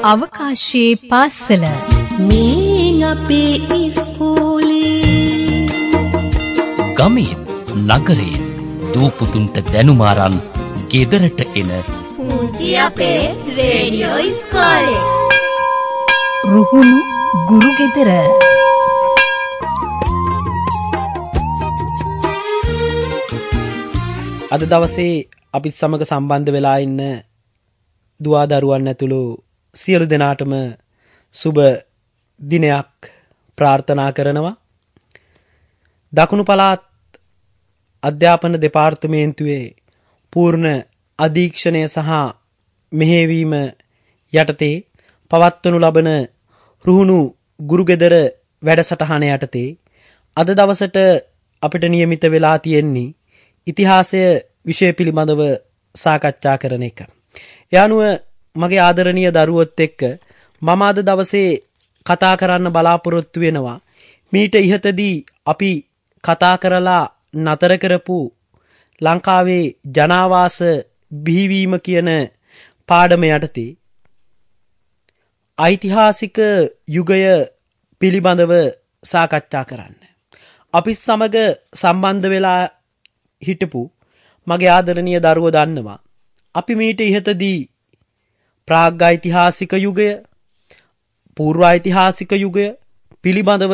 අවකාශයේ පාසල මේ අපේ ඉස්කෝලේ ගමේ නගරේ දූපුතුන්ට දැනුමාරන් ගෙදරට එන පුංචි අපේ රේඩියෝ ඉස්කෝලේ රුහුණු ගුරු ගෙදර. අද දවසේ අපිත් සමග සම්බන්ධ වෙලා ඉන්න දුවා දරුවන් ඇතුළු සියලු දෙනාටම සුබ දිනයක් ප්‍රාර්ථනා කරනවා. දකුණු පළාත් අධ්‍යාපන දෙපාර්තමේන්තුවේ පූර්ණ අධීක්ෂණය සහ මෙහෙයවීම යටතේ පවත්වනු ලබන රුහුණු ගුරුගෙදර වැඩසටහන යටතේ අද දවසට අපිට නියමිත වෙලා තියෙන්නේ ඉතිහාසය විෂය පිළිබඳව සාකච්ඡා කරන එක. ඒ අනුව මගේ ආදරණීය දරුවොත් එක්ක මම අද දවසේ කතා කරන්න බලාපොරොත්තු වෙනවා මීට ඉහතදී අපි කතා කරලා නතර කරපු ලංකාවේ ජනාවාස බිහිවීම කියන පාඩම යටතේ ඓතිහාසික යුගය පිළිබඳව සාකච්ඡා කරන්න. අපි සමග සම්බන්ධ වෙලා හිටපු මගේ ආදරණීය දරුවෝ දන්නවා අපි මීට ඉහතදී ප්‍රාග්ඓතිහාසික යුගය, පූර්වඓතිහාසික යුගය පිළිබඳව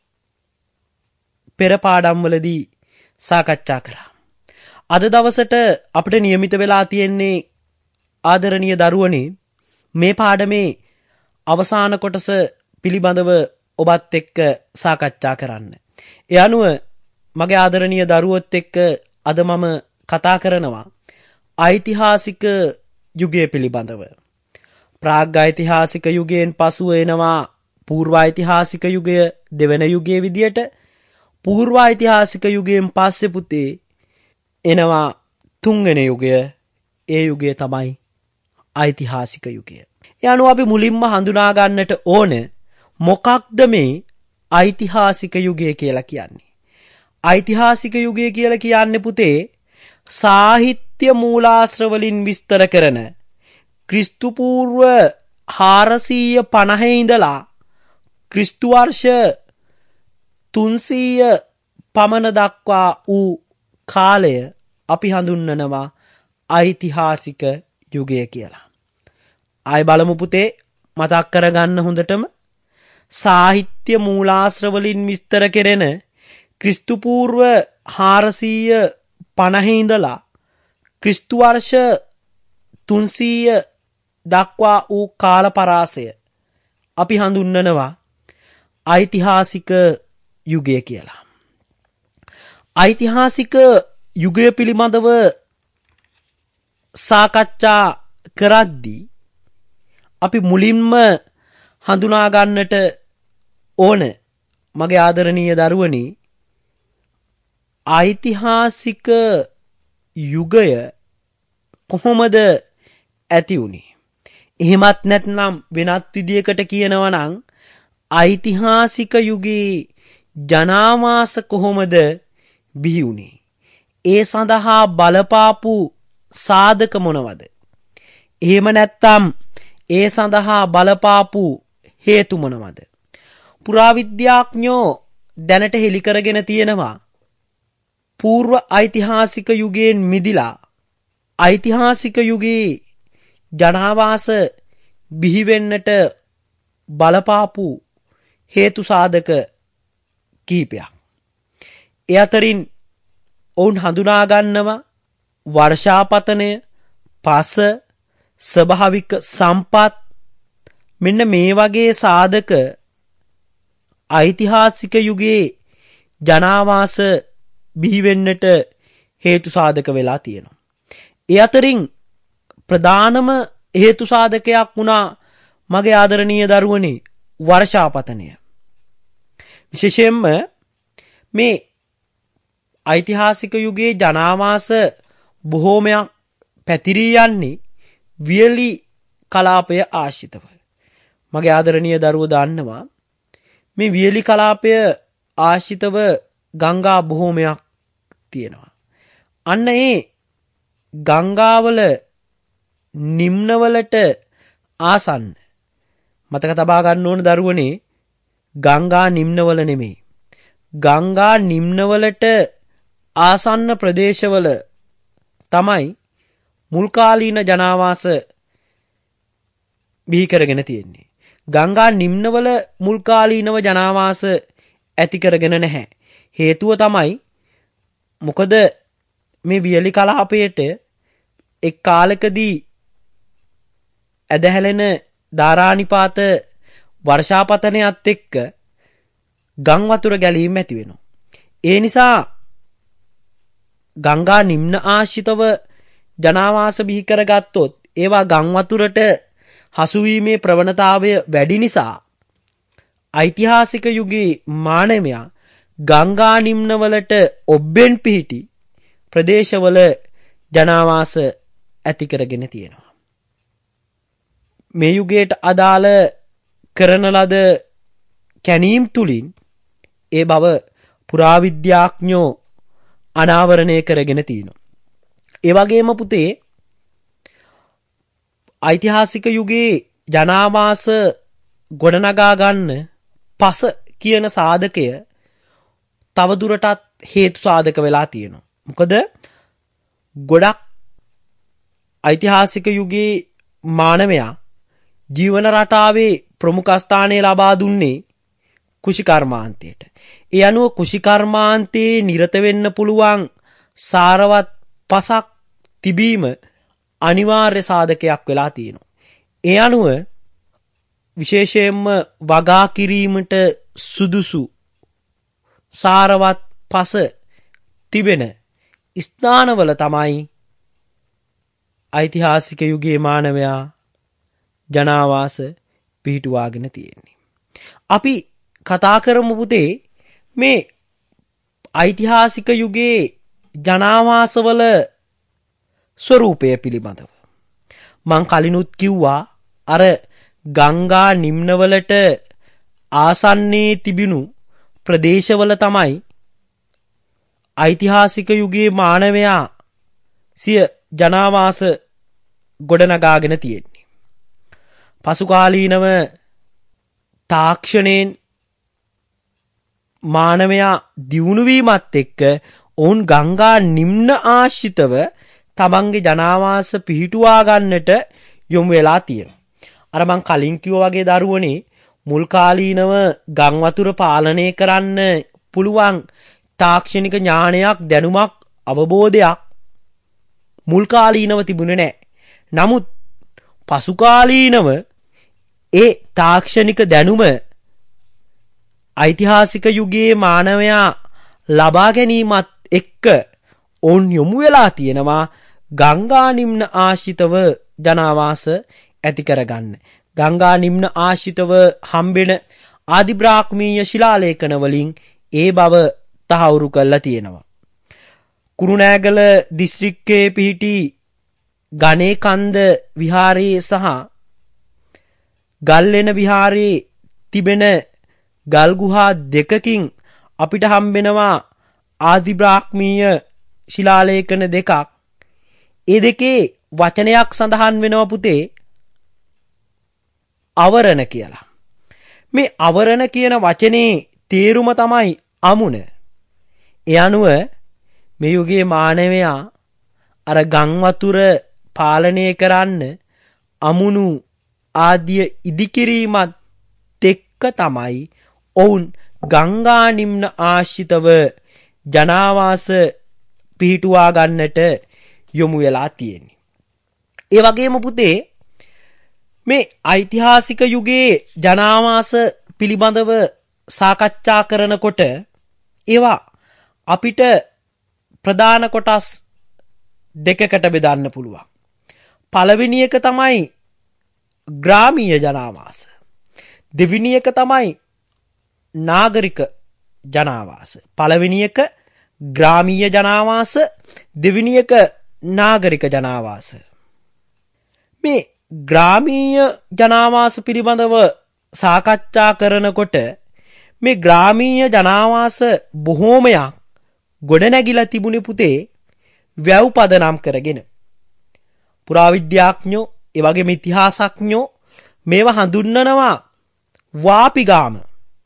පෙර පාඩම්වලදී සාකච්ඡා කරා. අද දවසට අපිට නියමිත වෙලා තියෙන්නේ ආදරණීය දරුවනේ මේ පාඩමේ අවසාන කොටස පිළිබඳව ඔබත් එක්ක සාකච්ඡා කරන්න. ඒ අනුව මගේ ආදරණීය දරුවොත් එක්ක අද මම කතා කරනවා ඓතිහාසික යුගය පිළිබඳව. ප්‍රාග්ඓතිහාසික යුගයෙන් පසුව එනවා පූර්වඓතිහාසික යුගය දෙවන යුගයේ විදියට. පූර්වඓතිහාසික යුගයෙන් පස්සේ පුතේ එනවා තුන්වෙනි යුගය. ඒ යුගය තමයි ඓතිහාසික යුගය. ඒ අනුව අපි මුලින්ම හඳුනා ගන්නට ඕන මොකක්ද මේ ඓතිහාසික යුගය කියලා කියන්නේ. ඓතිහාසික යුගය කියලා කියන්නේ පුතේ සාහිත්‍ය මූලාශ්‍ර වලින් විස්තර කරන ක්‍රිස්තු පූර්ව 450 ඉඳලා ක්‍රිස්තු වර්ෂ 300 පමණ දක්වා වූ කාලය අපි හඳුන්වනවා ඓතිහාසික යුගය කියලා. ආයි බලමු පුතේ මතක් කරගන්න හොඳටම සාහිත්‍ය මූලාශ්‍ර වලින් විස්තර කෙරෙන ක්‍රිස්තු පූර්ව 450 ඉඳලා ක්‍රිස්තු වර්ෂ 300 දක්වා වූ කාල පරාසය අපි හඳුන්වනවා ඓතිහාසික යුගය කියලා. ඓතිහාසික යුගය පිළිබඳව සාකච්ඡා කරද්දී අපි මුලින්ම හඳුනා ගන්නට ඕන මගේ ආදරණීය දරුවනි ඓතිහාසික යුගය කොහොමද ඇති වුනේ? එහෙමත් නැත්නම් වෙනත් විදියකට කියනවා නම් ඓතිහාසික යුගයේ ජනාවාස කොහොමද බිහි වුනේ? ඒ සඳහා බලපාපු සාධක මොනවද? එහෙම නැත්නම් ඒ සඳහා බලපාපු හේතු මොනවද? පුරාවිද්‍යාඥයෝ දැනට හෙළි කරගෙන තියෙනවා පූර්ව ඓතිහාසික යුගයෙන් මිදිලා ඓතිහාසික යුගයේ ජනාවාස බිහි වෙන්නට බලපාපු හේතු සාධක කීපයක්. ඒ අතරින් ඔවුන් හඳුනා ගන්නවා වර්ෂාපතනය, පස, ස්වභාවික සම්පත් මෙන්න මේ වගේ සාධක ඓතිහාසික යුගයේ ජනාවාස බිහි වෙන්නට හේතු සාධක වෙලා තියෙනවා. ඒ අතරින් ප්‍රධානම හේතු සාධකයක් වුණා මගේ ආදරණීය දරුවනේ වර්ෂාපතනය. විශේෂයෙන්ම මේ ඓතිහාසික යුගයේ ජනාවාස බොහෝමයක් පැතිරී යන්නේ වියලි කලාපය ආශ්‍රිතව. මගේ ආදරණීය දරුවෝ දන්නවා මේ වියලි කලාපය ආශ්‍රිතව ගංගා බොහෝමයක් තියෙනවා. අන්න ඒ ගංගාවල නිම්නවලට ආසන්න මතක තබා ගන්න ඕන දරුවනේ ගංගා නිම්නවල නෙමෙයි. ගංගා නිම්නවලට ආසන්න ප්‍රදේශවල තමයි මුල් කාලීන ජනාවාස බිහි කරගෙන තියෙන්නේ. ගංගා නිම්නවල මුල් කාලීනව ජනාවාස ඇති කරගෙන නැහැ. හේතුව තමයි මොකද මේ වියලි කලාපයට එක් කාලකදී ඇදහැලෙන ධාරානිපාත වර්ෂාපතනයත් එක්ක ගං වතුර ගැලීම ඇති වෙනවා. ඒ නිසා ගංගා නිම්න ආශ්‍රිතව ජනාවාස බිහි කරගත්තොත් ඒවා ගං වතුරට හසුවීමේ ප්‍රවණතාවය වැඩි නිසා ඓතිහාසික යුගයේ මානවයා ගංගා නිම්නවලට ඔබ්බෙන් පිහිටි ප්‍රදේශවල ජනාවාස ඇති කරගෙන තියෙනවා. මේ යුගයට අදාළ කරන ලද කැණීම් තුලින් ඒ බව පුරාවිද්‍යාඥයෝ අනාවරණය කරගෙන තියෙනවා. ඒ වගේම පුතේ ඓතිහාසික යුගයේ ජනාවාස ගොඩනගා ගන්න පස කියන සාධකය තවදුරටත් හේතු සාධක වෙලා තියෙනවා. මොකද ගොඩක් ඓතිහාසික යුගයේ මානවයා ජීවන රටාවේ ප්‍රමුඛ ස්ථානය ලබා දුන්නේ කෘෂිකර්මාන්තයට. ඒ අනුව කෘෂිකර්මාන්තයේ නිරත වෙන්න පුළුවන් සාරවත් පසක් තිබීම අනිවාර්ය සාධකයක් වෙලා තියෙනවා. ඒ අනුව විශේෂයෙන්ම වගා කිරීමට සුදුසු සාරවත් පස තිබෙන ස්ථානවල තමයි ඓතිහාසික යුගයේ මානවයා ජනාවාස පිහිටුවාගෙන තියෙන්නේ. අපි කතා කරමු පුතේ මේ ඓතිහාසික යුගයේ ජනාවාසවල ස්වරූපය පිළිබඳව. මං කලිනුත් කිව්වා අර ගංගා නිම්නවලට ආසන්නයේ තිබුණු ප්‍රදේශවල තමයි ඓතිහාසික යුගයේ මානවයා සිය ජනාවාස ගොඩනගාගෙන තියෙන්නේ. පසු කාලීනව තාක්ෂණයෙන් මානවයා දියුණු වීමත් එක්ක ඔවුන් ගංගා නිම්න ආශ්‍රිතව තමන්ගේ ජනාවාස පිහිටුවා ගන්නට යොමු වෙලා තියෙනවා. අර මං කලින් කිව්වා වගේ දරුවනේ මුල් කාලීනව ගං වතුර පාලනය කරන්න පුළුවන් තාක්ෂණික ඥානයක් දැනුමක් අවබෝධයක් මුල් කාලීනව තිබුණේ නැහැ. නමුත් පසු කාලීනව ඒ තාක්ෂණික දැනුම ඓතිහාසික යුගයේ මානවයා ලබා ගැනීමත් එක්ක ඔවුන් යොමු වෙලා තියෙනවා ගංගා නිම්න ආශ්‍රිතව ජනාවාස ඇති කරගන්න. ගංගා නිම්න ආශ්‍රිතව හම්බෙන ආදි බ්‍රාහ්මීය ශිලාලේඛන වලින් ඒ බව තහවුරු කරලා තියෙනවා. කුරුණෑගල දිස්ත්‍රික්කයේ පිහිටි ගණේකන්ද විහාරයේ සහ ගල්ලෙන විහාරයේ තිබෙන ගල් ගුහා දෙකකින් අපිට හම්බෙනවා ආදි බ්‍රාහ්මීය ශිලාලේඛන දෙකක්. ඒ දෙකේ වචනයක් සඳහන් වෙනවා පුතේ අවරණ කියලා. මේ අවරණ කියන වචනේ තේරුම තමයි අමුණ. ඒ අනුව මේ යුගයේ මානවයා අර ගං වතුර පාලනය කරන්න අමුණු ආදිය ඉදිකිරීමත් එක්ක තමයි ඔවුන් ගංගා නිම්න ආශ්‍රිතව ජනාවාස පිහිටුවා ගන්නට යොමු වෙලා තියෙන්නේ. ඒ වගේම පුතේ මේ ඓතිහාසික යුගයේ ජනාවාස පිළිබඳව සාකච්ඡා කරනකොට ඒවා අපිට ප්‍රධාන කොටස් දෙකකට බෙදන්න පුළුවන්. පළවෙනි එක තමයි ග්‍රාමීය ජනාවාස. දෙවෙනි එක තමයි නාගරික ජනාවාස. පළවෙනි එක ග්‍රාමීය ජනාවාස, දෙවෙනි එක නාගරික ජනාවාස. මේ ග්‍රාමීය ජනාවාස පිළිබඳව සාකච්ඡා කරනකොට මේ ග්‍රාමීය ජනාවාස බොහෝමයක් ගොඩනැගිලා තිබුණේ පුතේ වැව් පදනම් කරගෙන. පුරාවිද්‍යාඥයෝ ඒ වගේම ඉතිහාසඥයෝ මේවා හඳුන්වනවා වාපිගාම.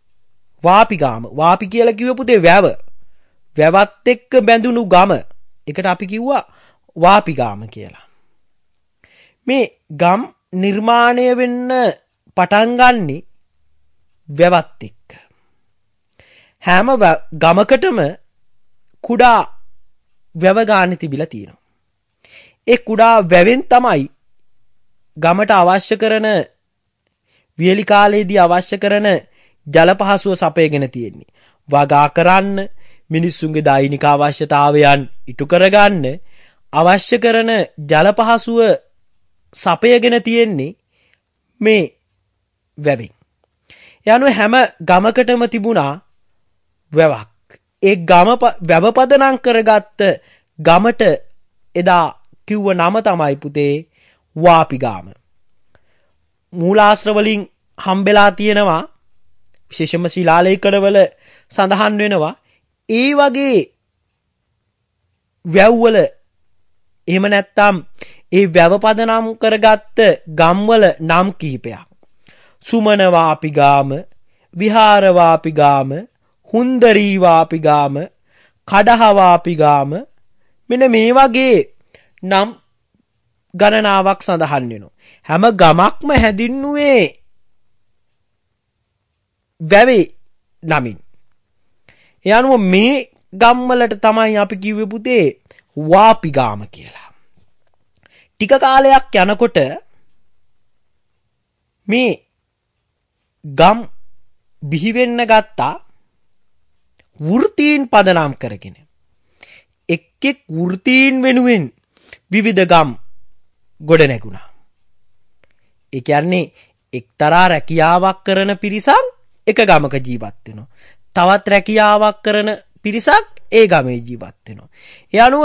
වාපි කියලා කිව්ව පුතේ වැව. වැවත් එක්ක බැඳුණු ගම. එකට අපි කිව්වා වාපිගාම කියලා. මේ ගම් නිර්මාණය වෙන්න පටන් ගන්නේ වැවත් එක්ක. හැම ගමකටම කුඩා වැව ගානේ තිබිලා තියෙනවා. ඒ කුඩා වැවෙන් තමයි ගමට අවශ්‍ය කරන වියලි කාලයේදී අවශ්‍ය කරන ජල පහසුව සපයගෙන තියෙන්නේ. වගා කරන්න, මිනිස්සුන්ගේ දෛනික අවශ්‍යතාවයන් ඉටු කරගන්න අවශ්‍ය කරන ජල පහසුව සපයගෙන තියෙන්නේ මේ වැවෙන්. යනුව හැම ගමකටම තිබුණා වැවක්. ඒ වැව පදනම් කරගත්ත ගමට එදා කිව්ව නම තමයි පුතේ වාපිගාම. මූලාශ්‍ර වලින් හම්බෙලා තියෙනවා, විශේෂම ශිලාලේඛනවල සඳහන් වෙනවා ඒ වගේ වැව්වල, එහෙම නැත්නම් ඒ වැව පදනම් කරගත්ත ගම්වල නම් කිහිපයක්. සුමන වාපිගාම, විහාර වාපිගාම, හුන්දරී වාපිගාම, කඩහ වාපිගාම, මෙන්න මේ වගේ නම් ගණනාවක් සඳහන් වෙනවා. හැම ගමක්ම හැදින්නුවේ වැවේ නමින්. ඒ අනුව මේ ගම්වලට තමයි අපි කිව්වේ පුතේ වාපිගාම කියලා. ටික කාලයක් යනකොට මේ ගම් බිහි වෙන්න ගත්තා වෘත්තීන් පදනම් කරගෙන. එක් එක් වෘත්තීන් වෙනුවෙන් විවිධ ගම් ගොඩ නැගුණා. ඒ කියන්නේ එක්තරා රැකියාවක් කරන පිරිසක් එක ගමක ජීවත් වෙනවා. තවත් රැකියාවක් කරන පිරිසක් ඒ ගමේ ජීවත් වෙනවා. ඒ අනුව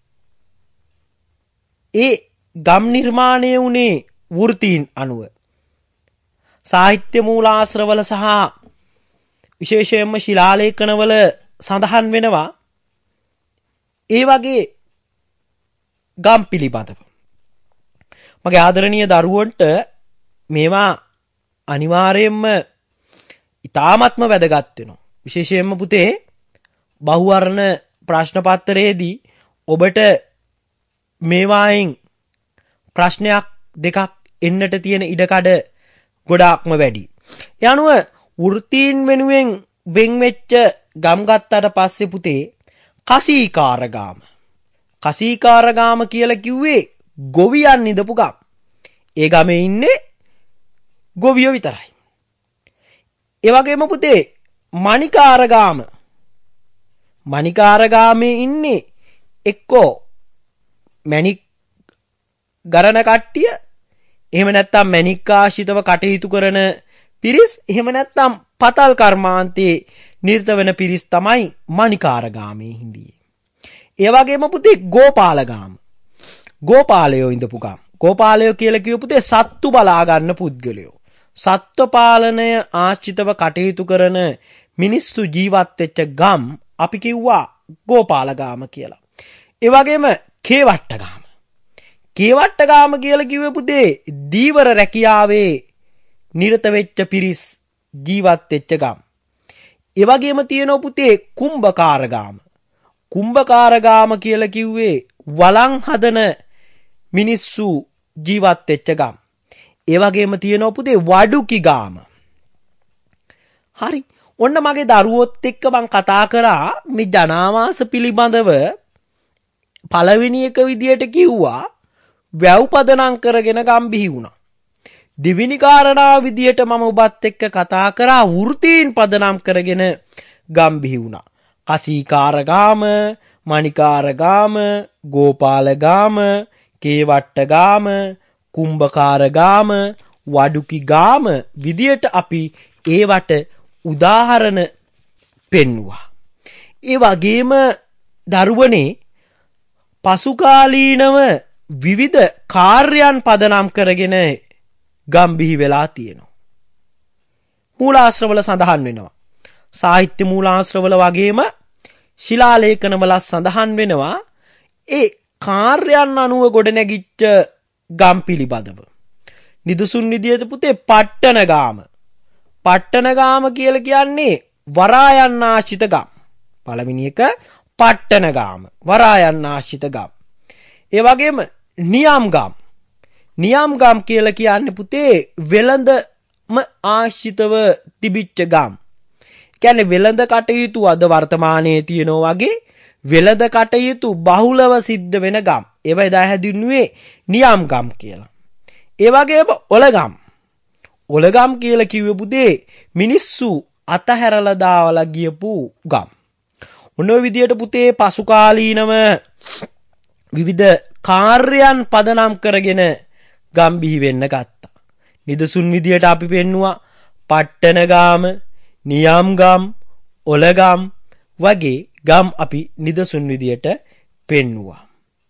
ඒ ගම් නිර්මාණය වුණේ වෘත්තීන් අනුව. සාහිත්‍ය මූලාශ්‍රවල සහ විශේෂයෙන්ම ශිලාලේඛනවල සඳහන් වෙනවා ඒ වගේ ගම් පිළිබඳව. මගේ ආදරණීය දරුවන්ට මේවා අනිවාර්යයෙන්ම ඉතාමත්ම වැදගත් වෙනවා. විශේෂයෙන්ම පුතේ බහුවර්ණ ප්‍රශ්න පත්‍රයේදී ඔබට මේවායින් ප්‍රශ්නයක් දෙකක් එන්නට තියෙන ඉඩකඩ ගොඩාක්ම වැඩි. ඒ අනුව වෘත්තීන් වෙනුවෙන් වෙන් වෙච්ච ගම් ගත්තට පස්සේ පුතේ කසීකාරගාම. කසීකාරගාම කියලා කිව්වේ ගොවියන් ඉඳපු ගම්. ඒ ගමේ ඉන්නේ ගොවියෝ විතරයි. ඒ වගේම පුතේ මණිකාරගාම. මණිකාරගාමේ ඉන්නේ එක්කෝ මණික් ගරන කට්ටිය, එහෙම නැත්නම් මණික් ආශ්‍රිතව කටයුතු කරන පිරිස්, එහෙම නැත්නම් පතල් කර්මාන්තයේ නිරත වෙන පිරිස් තමයි මණිකාරගාමේ හිඳියේ. ඒ වගේම පුතේ ගෝපාලගාම. ගෝපාලයෝ ඉඳපු ගම්. ගෝපාලයෝ කියලා කිව්ව පුතේ සත්තු බලා ගන්න පුද්ගලයෝ. සත්ව පාලනය ආශ්‍රිතව කටයුතු කරන මිනිස්සු ජීවත් වෙච්ච ගම් අපි කිව්වා ගෝපාලගාම කියලා. ඒ වගේම කේවට්ටගාම. කේවට්ටගාම කියලා කිව්වේ පුතේ දීවර රැකියාවේ නිරත වෙච්ච පිරිස් ජීවත් වෙච්ච ගම්. ඒ වගේම තියෙනවා පුතේ කුම්භකාරගාම. කුම්භකාරගාම කියලා කිව්වේ වළං හදන මිනිස්සු ජීවත් වෙච්ච ගම්. ඒ වගේම තියෙනවා පුතේ වඩුකිගාම. හරි. ඔන්න මගේ දරුවොත් එක්ක මං කතා කරා මේ ජනාවාස පිළිබඳව පළවෙනි එක විදියට කිව්වා වැව් පදනම් කරගෙන ගම් බිහි වුණා. දෙවෙනි කාරණාව විදියට මම ඔබත් එක්ක කතා කරා වෘත්තීන් පදනම් කරගෙන ගම් බිහි වුණා. කසීකාරගාම, මණිකාරගාම, ගෝපාලගාම, කේවට්ටගාම, කුම්භකාරගාම, වඩුකිගාම විදියට අපි ඒවට උදාහරණ පෙන්වුවා. ඒ වගේම දරුවනේ පසුකාලීනව විවිධ කාර්යයන් පදනම් කරගෙන ගම් බිහි වෙලා තියෙනවා. මූලාශ්‍රවල සඳහන් වෙනවා. සාහිත්‍ය මූලාශ්‍රවල වගේම ශිලාලේඛනවල සඳහන් වෙනවා ඒ කාර්යයන් අනුව ගොඩනැගිච්ච ගම් පිළිබඳව. නිදසුන් විදියට පුතේ පට්ටනගාම. පට්ටනගාම කියලා කියන්නේ වරායන් ආශ්‍රිත ගම්. පළවෙනි එක පට්ටනගාම වරායන් ආශ්‍රිත ගම්. ඒ වගේම නියම් ගම්. නියම් ගම් කියලා කියන්නේ පුතේ වෙළඳම ආශ්‍රිතව තිබිච්ච ගම්. කියන්නේ වෙළඳ කටයුතු අද වර්තමානයේ තියෙනවා වගේ වෙළඳ කටයුතු බහුලව සිද්ධ වෙන ගම්. ඒවා එදා හැදින්නුවේ නියම් ගම් කියලා. ඒ වගේම ඔලගම්. ඔලගම් කියලා කිව්වේ පුතේ මිනිස්සු අතහැරලා දාවලා ගියපු ගම්. ඔන්න ඔය විදියට පුතේ පසු කාලීනව විවිධ කාර්යයන් පදනම් කරගෙන ගම් බිහි වෙන්න ගත්තා. නිදසුන් විදියට අපි පෙන්නවා පට්ටනගාම, නියම්ගම්, ඔලගම් වගේ ගම් අපි නිදසුන් විදියට පෙන්නවා.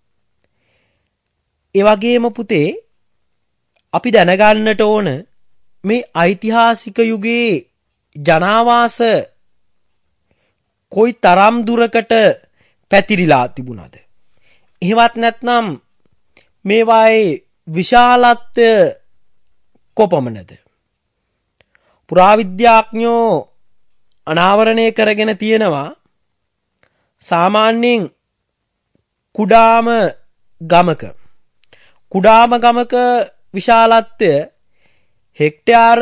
ඒ වගේම පුතේ අපි දැනගන්නට ඕන මේ ඓතිහාසික යුගයේ ජනාවාස කොයි තරම් දුරකට පැතිරිලා තිබුණාද? එහෙවත් නැත්නම් මේවායේ විශාලත්වය කොපමණද? පුරාවිද්‍යාඥයෝ අනාවරණය කරගෙන තියෙනවා සාමාන්‍යයෙන් කුඩාම ගමක විශාලත්වය හෙක්ටයාර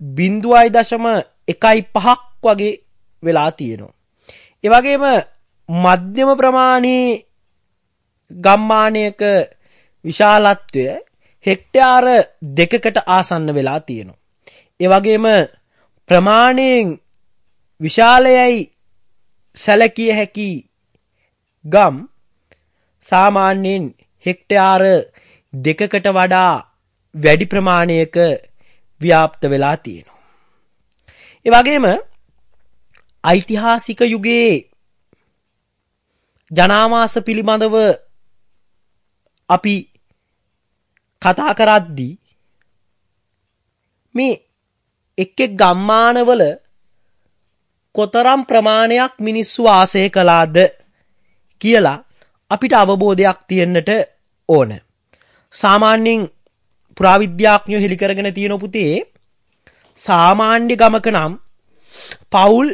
0.15ක් වගේ වෙලා තියෙනවා. ඒ වගේම මධ්‍යම ප්‍රමාණී ගම්මානයක විශාලත්වය හෙක්ටයාර 2කට ආසන්න වෙලා තියෙනවා. ඒ වගේම ප්‍රමාණයෙන් විශාලයයි සැලකිය හැකි ගම් සාමාන්‍යයෙන් හෙක්ටයාර 2කට වඩා වැඩි ප්‍රමාණයක ව්‍යාප්ත වෙලා තියෙනවා. ඒ වගේම ඓතිහාසික යුගයේ ජනාවාස පිළිබඳව අපි කතා කරද්දී මේ එක් ගම්මානවල කොතරම් ප්‍රමාණයක් මිනිස්සු වාසය කළාද කියලා අපිට අවබෝධයක් තියෙන්නට ඕන. සාමාන්‍යයෙන් පුරාවිද්‍යාඥයෝ හෙළි කරගෙන තියෙන පුතේ සාමාන්‍ය ගමක නම් පවුල්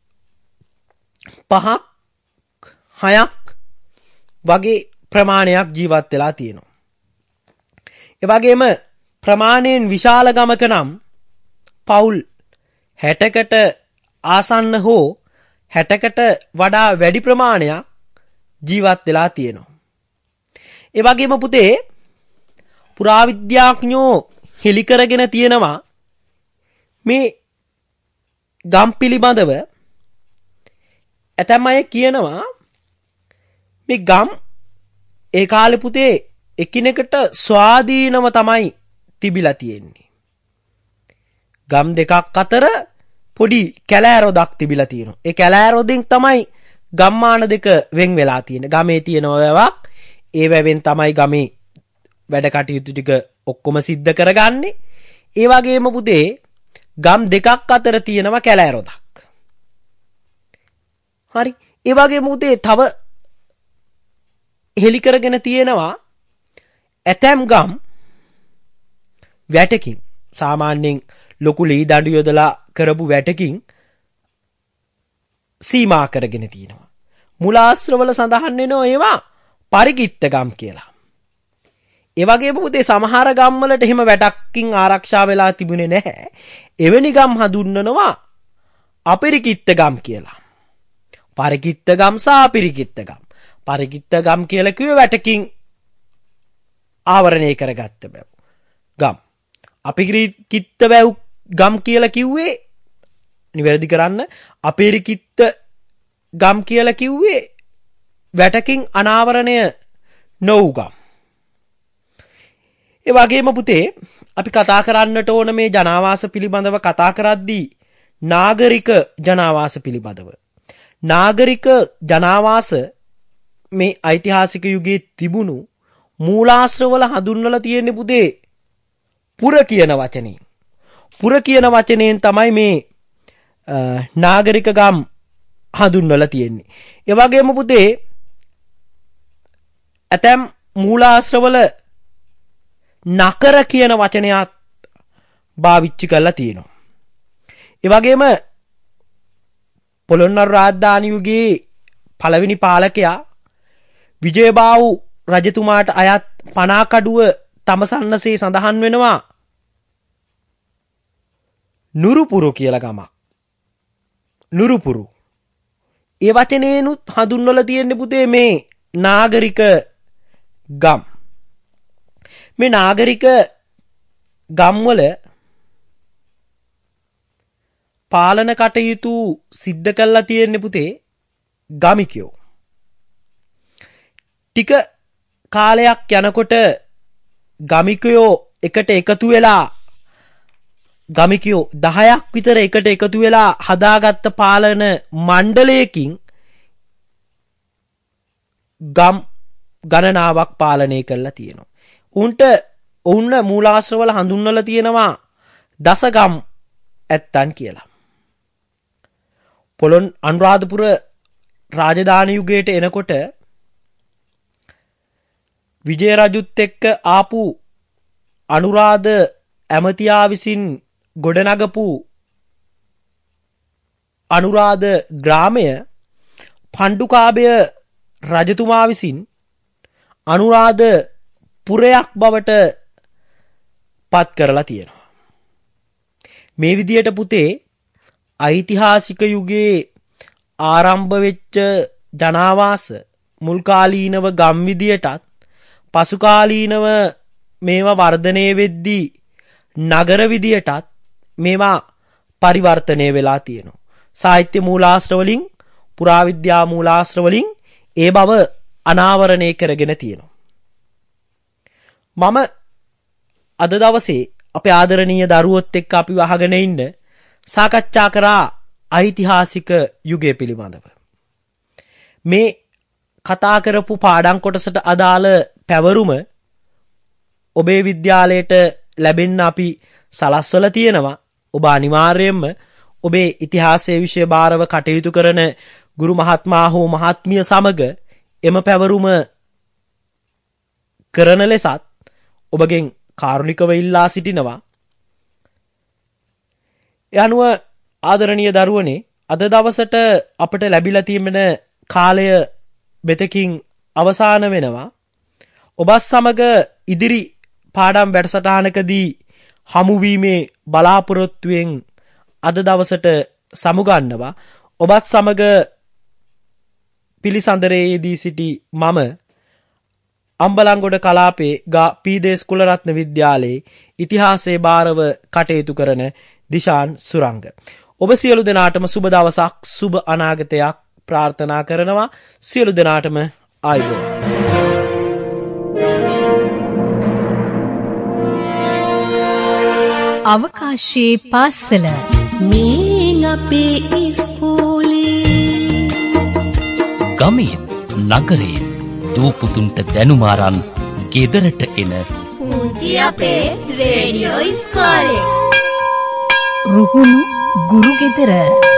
5ක් 6ක් වගේ ප්‍රමාණයක් ජීවත් වෙලා තියෙනවා. ඒ වගේම ප්‍රමාණයෙන් විශාල ගමක නම් පවුල් 60කට ආසන්න හෝ 60කට වඩා වැඩි ප්‍රමාණයක් ජීවත් වෙලා තියෙනවා. ඒ වගේම පුතේ පුරාවිද්‍යාඥයෝ හෙළි කරගෙන තියෙනවා මේ ගම් පිළිබඳව ඇතැම් අය කියනවා මේ ගම් ඒ කාලේ පුතේ එකිනෙකට ස්වාධීනව තමයි තිබිලා තියෙන්නේ. ගම් දෙකක් අතර පොඩි කැලෑරොදක් තිබිලා තියෙනවා. ඒ කැලෑරොදෙන් තමයි ගම්මාන දෙක වෙන් වෙලා තියෙන්නේ. ගමේ තියෙන වැවක් ඒ වැවෙන් තමයි ගමේ වැඩ කටයුතු ටික ඔක්කොම සිද්ධ කරගන්නේ. ඒ වගේම පුතේ ගම් දෙකක් අතර තියෙනවා කැලෑරොදක්. හරි. ඒ වගේම පුතේ තව හෙලි කරගෙන තියෙනවා ඇතැම් ගම් වැටකින් සාමාන්‍යයෙන් ලොකු ලී දඬු යොදලා කරපු වැටකින් සීමා කරගෙන තියෙනවා. මුලාශ්‍රවල සඳහන් වෙනවා ඒවා පරිකිත්ත ගම් කියලා. ඒ වගේම පුතේ සමහර ගම් වලට එහෙම වැටක්කින් ආරක්ෂා වෙලා තිබුණේ නැහැ. එවැනි ගම් හඳුන්වනවා අපරිකිත්ත ගම් කියලා. පරිකිත්ත ගම් සහ අපරිකිත්ත ගම්. පරිකිත්ත ගම් කියලා කිව්වේ වැටකින් ආවරණය කරගත්ත බව ගම්. අපරිකිත්ත බව ගම් කියලා කිව්වේ නිවැරදි කරන්න අපරිකිත්ත ගම් කියලා කිව්වේ වැටකින් අනාවරණය නොවු ගම්. ඒ වගේම පුතේ අපි කතා කරන්නට ඕන මේ ජනාවාස පිළිබඳව කතා කරද්දී නාගරික ජනාවාස පිළිබඳව. නාගරික ජනාවාස මේ ඓතිහාසික යුගයේ තිබුණු මූලාශ්‍රවල හඳුන්වලා තියෙන්නේ පුතේ පුර කියන වචනේ. පුර කියන වචනයෙන් තමයි මේ නාගරික ගම් හඳුන්වලා තියෙන්නේ. ඒ වගේම පුතේ ඇතැම් මූලාශ්‍රවල නකර කියන වචනයත් භාවිච්චි කරලා තියෙනවා. ඒ වගේම පොළොන්නරු රාජධානි යුගයේ පළවෙනි පාලකයා විජයබාහු රජතුමාට අයත් පනාකඩුව තමසන්නසේ සඳහන් වෙනවා නුරුපුරු කියලා ගමක්. නුරුපුරු. ඒ වචනේනුත් හඳුන්වලා තියෙන්නේ පුතේ මේ නාගරික ගම්. මේ නාගරික ගම්වල පාලන කටයුතු සිද්ධ කරලා තියෙන්නේ පුතේ ගමිකයෝ. ටික කාලයක් යනකොට ගමිකයෝ එකට එකතු වෙලා ගමිකයෝ 10ක් විතර එකට එකතු වෙලා හදාගත්ත පාලන මණ්ඩලයකින් ගම් ගණනාවක් පාලනය කරලා තියෙනවා. ඔවුන්ට මූලාශ්‍රවල හඳුන්වලා තියෙනවා දසගම් ඇත්තන් කියලා. අනුරාධපුර රාජධානි යුගයට එනකොට විජය රජුත් එක්ක ආපු අනුරාධ ඇමතියා විසින් ගොඩනගපු අනුරාධ ග්‍රාමය පණ්ඩුකාභය රජතුමා විසින් අනුරාධ පුරයක් බවට පත් කරලා තියෙනවා. මේ විදියට පුතේ ඓතිහාසික යුගයේ ආරම්භ වෙච්ච ජනාවාස මුල් කාලීනව ගම් විදියටත් පසු කාලීනව මේවා වර්ධනය වෙද්දී නගර විදියටත් මේවා පරිවර්තනය වෙලා තියෙනවා. සාහිත්‍ය මූලාශ්‍ර වලින් පුරාවිද්‍යා මූලාශ්‍ර වලින් ඒ බව අනාවරණය කරගෙන තියෙනවා. මම අද දවසේ අපේ ආදරණීය දරුවොත් එක්ක අපි වහගෙන ඉන්න සාකච්ඡා කරා ඓතිහාසික යුගය පිළිබඳව. මේ කතා කරපු පාඩම් කොටසට අදාළ පැවරුම ඔබේ විද්‍යාලයට ලැබෙන්න අපි සලස්වලා තියෙනවා. ඔබ අනිවාර්යයෙන්ම ඔබේ ඉතිහාසයේ විෂය භාරව කටයුතු කරන ගුරු මහත්මයා හෝ මහත්මිය සමග එම පැවරුම කරන ලෙසත් ඔබගෙන් කාරුණිකව ඉල්ලා සිටිනවා. ඒ අනුව ආදරණීය දරුවනේ අද දවසට අපට ලැබිලා තියෙන කාලය මෙතකින් අවසන් වෙනවා. ඔබත් සමග ඉදිරි පාඩම් වැඩසටහනකදී හමුවීමේ බලාපොරොත්තුවෙන් අද දවසට සමුගන්නවා. ඔබත් සමග පිළිසඳරේදී සිටි මම අම්බලන්ගොඩ කලාපේ පීදේස් කුලරත්න විද්‍යාලයේ ඉතිහාසයේ භාරව කටයුතු කරන දිශාන් සුරංග. ඔබ සියලු දෙනාටම සුබ දවසක් සුබ අනාගතයක් ප්‍රාර්ථනා කරනවා. සියලු දෙනාටම ආයුබෝවන්. අවකාශයේ පාසල මේ අපේ ඉස්කෝලේ ගමේ නගරේ දූපුතුන්ට දැනුම අරන් ගෙදරට එන පුංචි අපේ රේඩියෝ ඉස්කෝලේ රුහුණු ගුරු ගෙදර